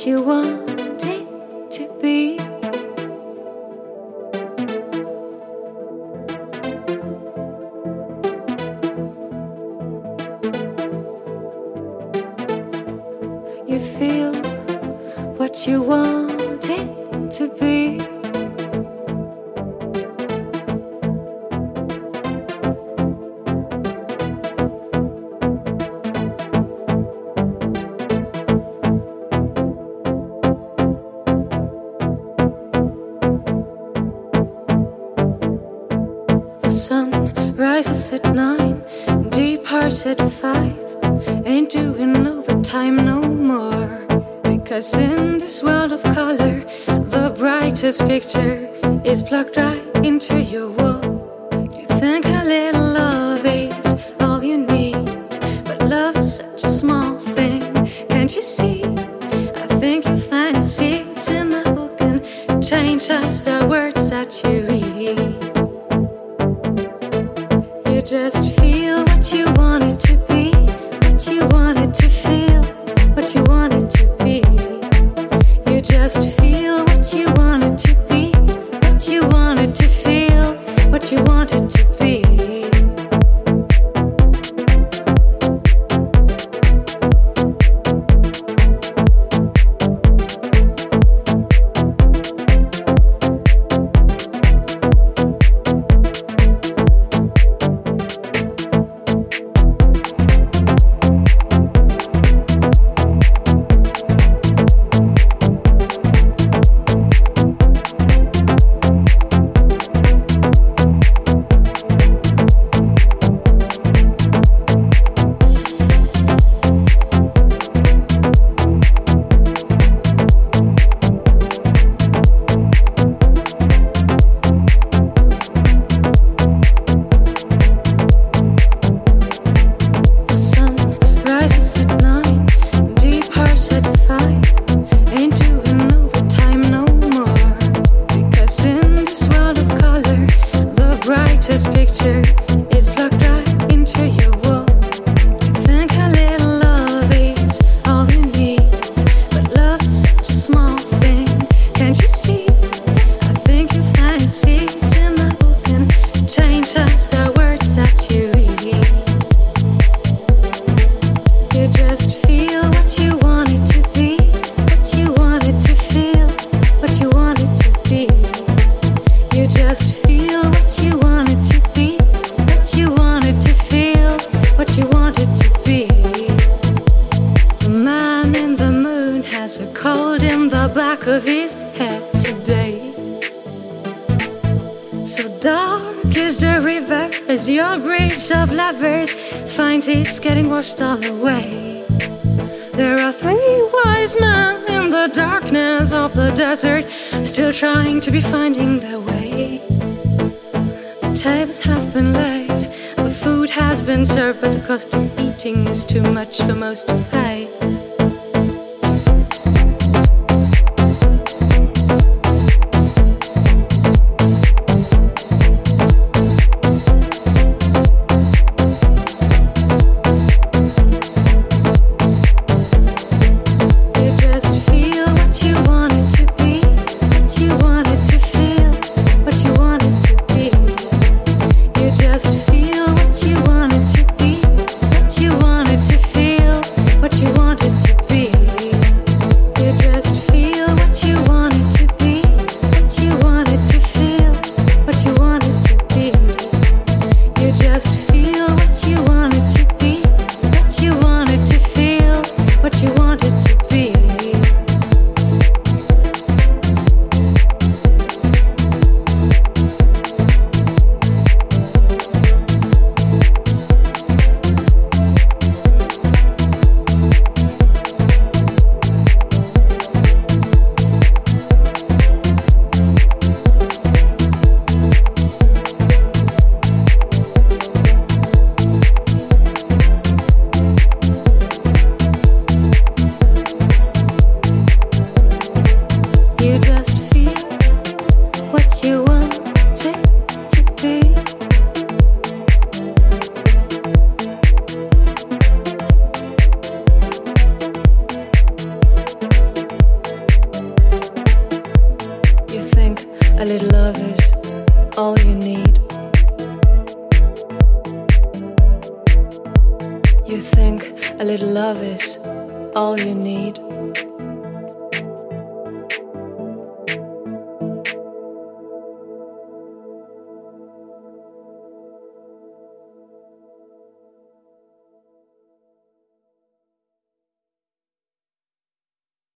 you want it to be. You feel what you want it to be. The sun rises at 9, departs at 5. Ain't doing overtime no more. Because in this world of color, the brightest picture is plugged right into your wall. You think a little love is all you need, but love is such a small thing. Can't you see? I think you find the seeds in the book and change just the words that you read. You just feel what you want it to be, what you want it to feel, what you want it to be. You just feel what you want it to be, what you want it to feel, what you want it to be. It's getting washed all away. There are 3 wise men in the darkness of the desert, still trying to be finding their way. The tables have been laid, the food has been served, but the cost of eating is too much for most to pay. What you want little love is all you need. You think a little love is all you need.